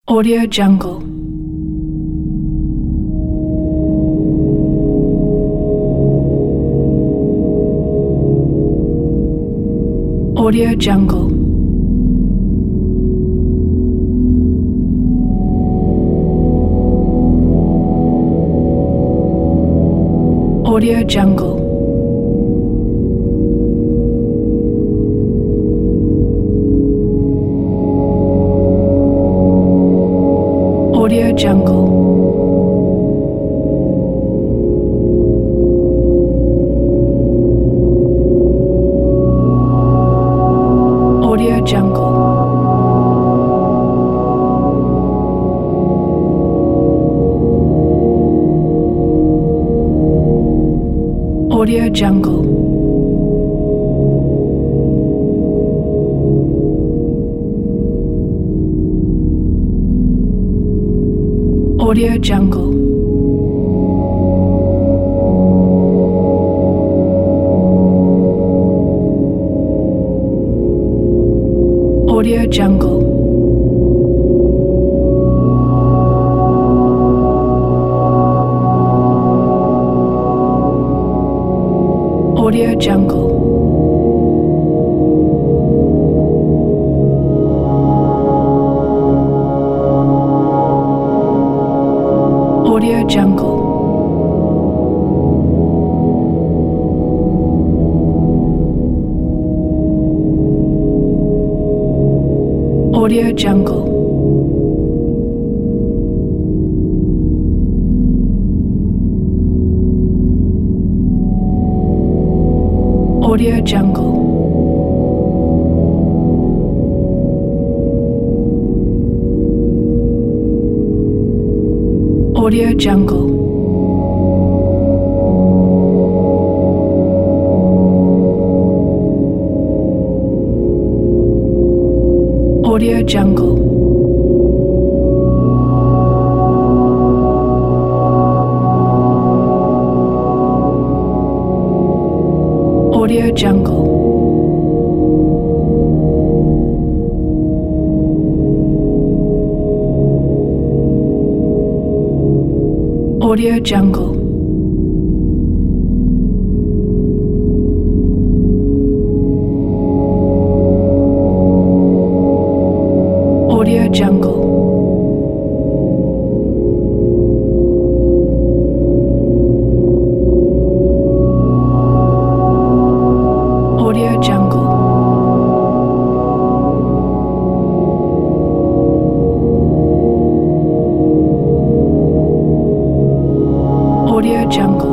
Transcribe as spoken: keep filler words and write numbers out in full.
Audio Jungle. Audio Jungle. Audio Jungle. Audio Jungle. Audio Jungle. Audio Jungle. Audio Jungle. Audio Jungle. Audio Jungle. Audio Jungle. Audio Jungle. Audio Jungle. Audio Jungle. Audio Jungle. Audio Jungle. Audio Jungle. Audio Jungle. Audio Jungle. Audio Jungle.